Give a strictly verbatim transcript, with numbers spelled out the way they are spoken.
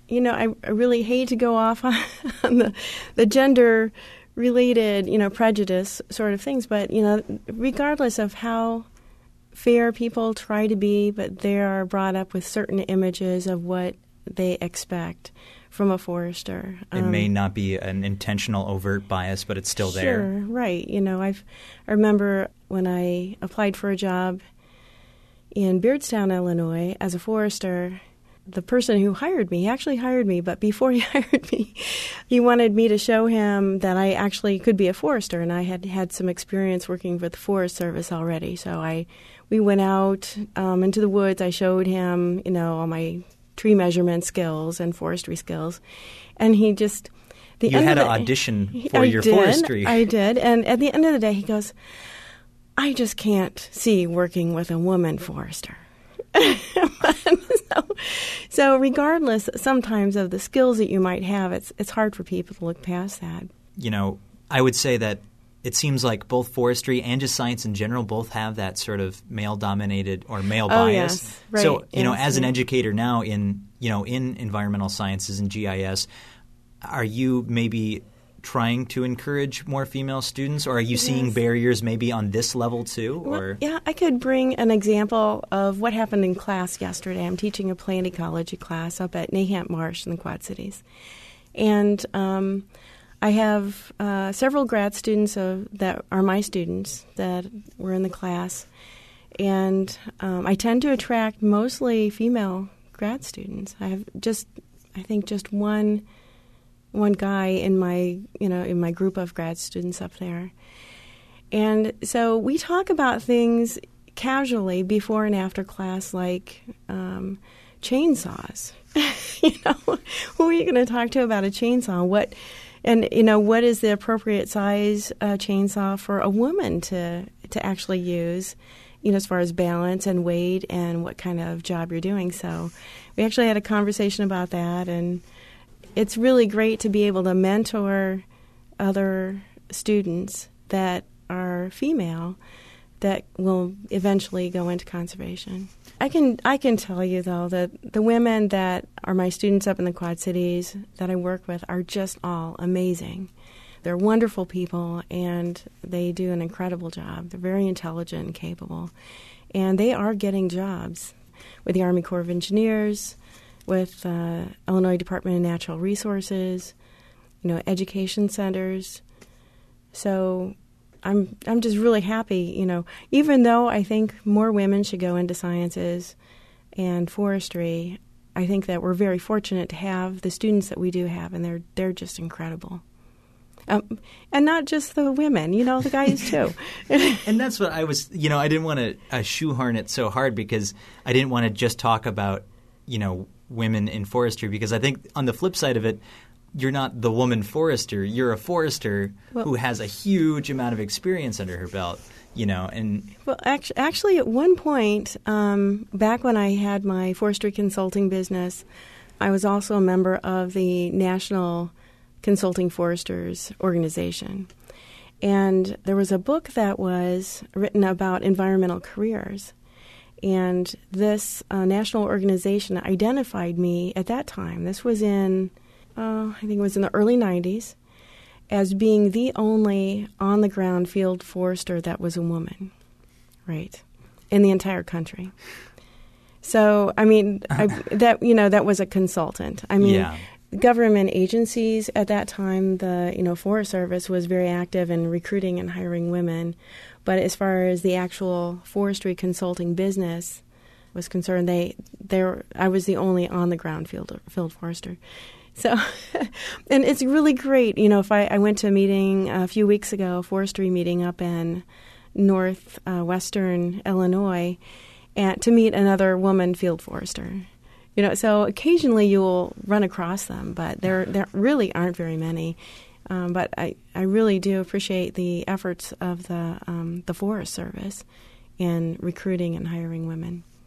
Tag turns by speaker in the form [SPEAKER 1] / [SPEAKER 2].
[SPEAKER 1] you know, I, I really hate to go off on, on the, the gender-related, you know, prejudice sort of things. But, you know, regardless of how fair people try to be, but they are brought up with certain images of what they expect from a forester.
[SPEAKER 2] It um, may not be an intentional overt bias, but it's still
[SPEAKER 1] sure,
[SPEAKER 2] there.
[SPEAKER 1] Sure, right. You know, I've, I remember when I applied for a job in Beardstown, Illinois, as a forester, the person who hired me, he actually hired me, but before he hired me, he wanted me to show him that I actually could be a forester, and I had had some experience working with the Forest Service already. So I, we went out um, into the woods. I showed him, you know, all my tree measurement skills and forestry skills, and he just the
[SPEAKER 2] you
[SPEAKER 1] end
[SPEAKER 2] had
[SPEAKER 1] of
[SPEAKER 2] to
[SPEAKER 1] the,
[SPEAKER 2] audition for
[SPEAKER 1] I
[SPEAKER 2] your
[SPEAKER 1] did,
[SPEAKER 2] forestry.
[SPEAKER 1] I did, and at the end of the day, he goes, "I just can't see working with a woman forester." so, so regardless sometimes of the skills that you might have, it's it's hard for people to look past that.
[SPEAKER 2] You know, I would say that it seems like both forestry and just science in general both have that sort of male-dominated or male
[SPEAKER 1] oh,
[SPEAKER 2] bias.
[SPEAKER 1] Yes, right.
[SPEAKER 2] So, you
[SPEAKER 1] yes,
[SPEAKER 2] know, as
[SPEAKER 1] yeah.
[SPEAKER 2] an educator now in, you know, in environmental sciences and G I S, are you maybe trying to encourage more female students, or are you seeing
[SPEAKER 1] yes.
[SPEAKER 2] barriers maybe on this level too? Or
[SPEAKER 1] Well, yeah, I could bring an example of what happened in class yesterday. I'm teaching a plant ecology class up at Nahant Marsh in the Quad Cities. And um, I have uh, several grad students of, that are my students that were in the class. And um, I tend to attract mostly female grad students. I have just, I think, just one one guy in my, you know, in my group of grad students up there. And so we talk about things casually before and after class, like um, chainsaws. you know, who are you going to talk to about a chainsaw? What, and you know, what is the appropriate size uh, chainsaw for a woman to to actually use? You know, as far as balance and weight and what kind of job you're doing. So we actually had a conversation about that, and it's really great to be able to mentor other students that are female that will eventually go into conservation. I can I can tell you, though, that the women that are my students up in the Quad Cities that I work with are just all amazing. They're wonderful people, and they do an incredible job. They're very intelligent and capable, and they are getting jobs with the Army Corps of Engineers, with uh, Illinois Department of Natural Resources, you know, education centers. So I'm I'm just really happy, you know, even though I think more women should go into sciences and forestry, I think that we're very fortunate to have the students that we do have, and they're they're just incredible. Um, and not just the women, you know, the guys too.
[SPEAKER 2] And that's what I was, you know, I didn't want to uh, shoehorn it so hard because I didn't want to just talk about, you know, women in forestry, because I think on the flip side of it, you're not the woman forester. You're a forester well, who has a huge amount of experience under her belt, you know. And
[SPEAKER 1] well, actually, actually at one point, um, back when I had my forestry consulting business, I was also a member of the National Consulting Foresters Organization. And there was a book that was written about environmental careers. And this uh, national organization identified me at that time. This was in, uh, I think it was in the early nineties, as being the only on-the-ground field forester that was a woman, right, in the entire country. So, I mean, I, that you know, that was a consultant. I mean,
[SPEAKER 2] yeah.
[SPEAKER 1] Government agencies at that time, the you know Forest Service was very active in recruiting and hiring women. But as far as the actual forestry consulting business was concerned, they there I was the only on the ground field field forester. So, and it's really great. You know, if I, I went to a meeting a few weeks ago, a forestry meeting up in northwestern uh, Illinois, and to meet another woman field forester. You know, so occasionally you'll run across them, but there there really aren't very many. Um, but I, I really do appreciate the efforts of the um, the Forest Service in recruiting and hiring women.